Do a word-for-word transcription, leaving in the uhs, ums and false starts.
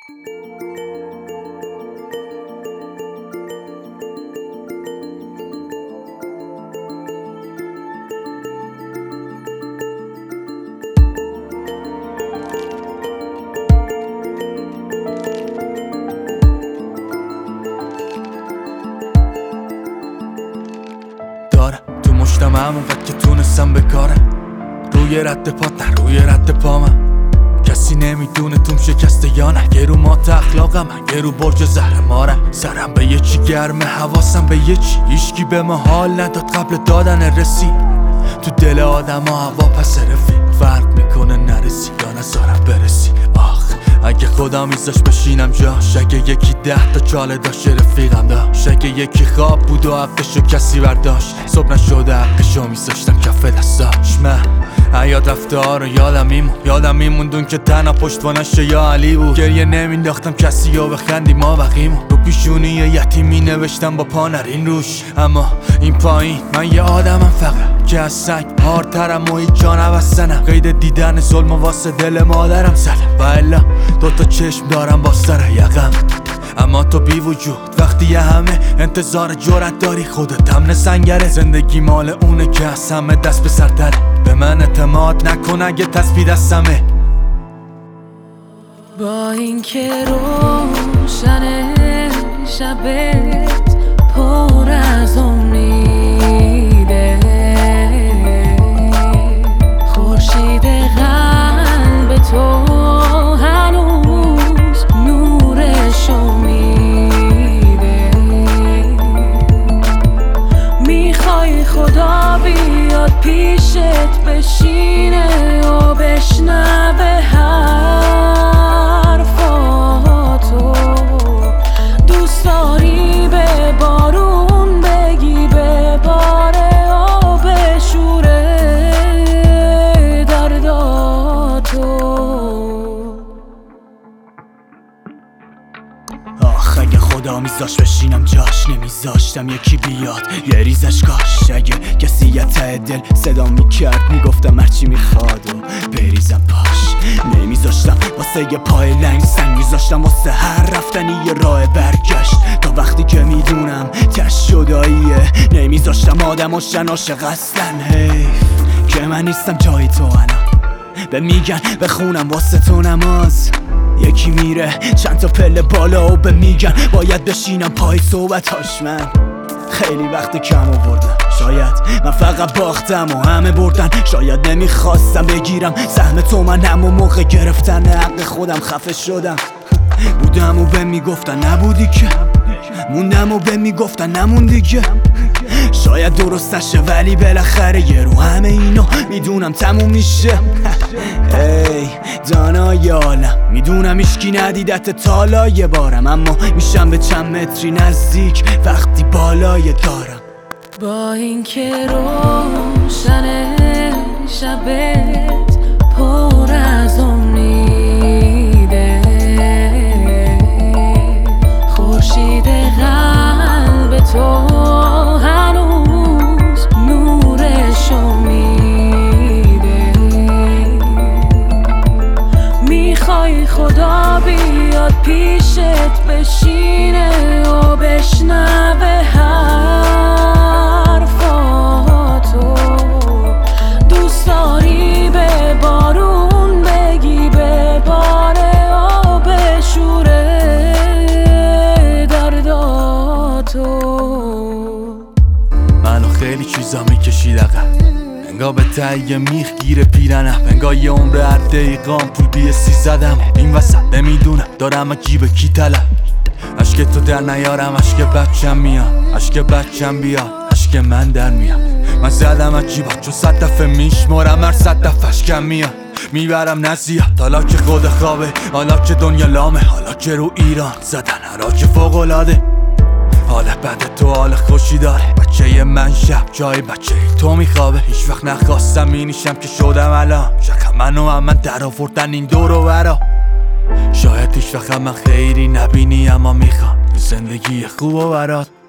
دارم تو مشتم همونقدر که تونستم بکارم، روی رد پات نه روی رد پا من. کسی نمیدونه توم شکسته یا نه، یه رو مات اخلاقم من، یه رو برج زهر مارم. سرم به یه چی گرمه، حواسم به یه چی، هیچکی به ما حال نداد قبل دادن رسید. تو دل آدم ها هوا پس رفیق فرق میکنه، نرسی یا نذارم برسی. آخ اگه خدا میذاش بشینم جاش، اگه یکی ده تا چاله داشت رفیقم داشت، اگه یکی خواب بود و حقشو کسی برداشت، صبح نشده حقشو میذاشتم کف دستاش. من حیات رفته ها رو یادم میمون، یادم میموندون که تنها پشتوانش یا علی بود. گریه نمینداختم کسی و بخندی ما بقیمون، رو پیشونی یتیمی نوشتم با پا نرین روش. اما این پایین من یه آدمم فقط که از سنگ هارترم و هیچ جا نبستنم. قید دیدن ظلم و واسه دل مادرم زدم و الا دوتا چشم دارم با سر یقم. اما تو بی وجود وقتی یه همه انتظار جرأت داری، خودت هم سنگره. زندگی مال اونه که از همه دست به سرتره، به من اعتماد نکن اگه تسبیح دستمه. با اینکه روشن شبت پر از امیده، خورشید قلب تو هنوز نورشو میده. میخوای خدا بیاد پیشت بشینه و بشنوه حرفاتو، دوست داری به بارون بگی بباره و بشوره درداتو. آخ اگه خدا میذاش بشینم جاش، نمیذاشتم یکی بیاد یه ریزش کاش. اگه کسی یه ته دل صدا میکرد میگفتم هرچی میخواد و بریزم پاش. نمیذاشتم واسه یه پای لنگ سنگ، میذاشتم واسه هر رفتنی یه راه برگشت. تا وقتی که میدونم تش شداییه، نمیذاشتم آدم و شن عاشق اصلن. حیف که من نیستم جای تو الان، به میگن بخونم واسه تو نماز. یکی میره چند تا پله بالا و به میگن باید بشینم پای صحبتاش. من خیلی وقت کم آوردم، شاید من فقط باختم و همه بردن. شاید نمیخواستم بگیرم سهم تو، من همون موقع گرفتن حق خودم خفه شدم. بودم و به میگفتن نبودی که، موندم و به میگفتن نموندی که. شاید درست نشه ولی بالاخره یه رو همه اینا میدونم تموم میشه. ای دانای عالم میدونم ایشکی ندیدت تالا یه بارم، اما میشم به چند متری نزدیک وقتی بالای دارم. با اینکه روشن شبت پر از امیده، خورشید قلب تو هنوز نورشو میده. میخوای خدا بیاد پیشت بشینه و بشنوه حرفاتو، دوست داری به بارون بگی بباره و بشوره درداتو. منو خیلی چیزا میکشید عقب، انگار به تهیه میخ گیره پیرنم، انگار یه عمر هر دقیقام پول بی سی زدم. این وسط نمیدونم دارم از جیب کی طلب، عشق تو در نیارم عشق بچم میاد، عشق بچم بیاد عشق من در میاد. من زدم از جیبم چون صد دفعه میشمارم، هر صد دفعش کم میاد میبرم نزیاد. حالا که خود خوابه، حالا که دنیا لامه، حالا که رو ایران زدن حالا فوق العاده. حال بد تو حال خوشی داره، بچه من شب جای بچه تو میخوابه. هیچ وقت نخواستم اینیشم که شدم الان، شکم منو هم من در آوردن این دور و برا. شاید هیچ وقت من خیری نبینی اما میخوام زندگی خوب و برات.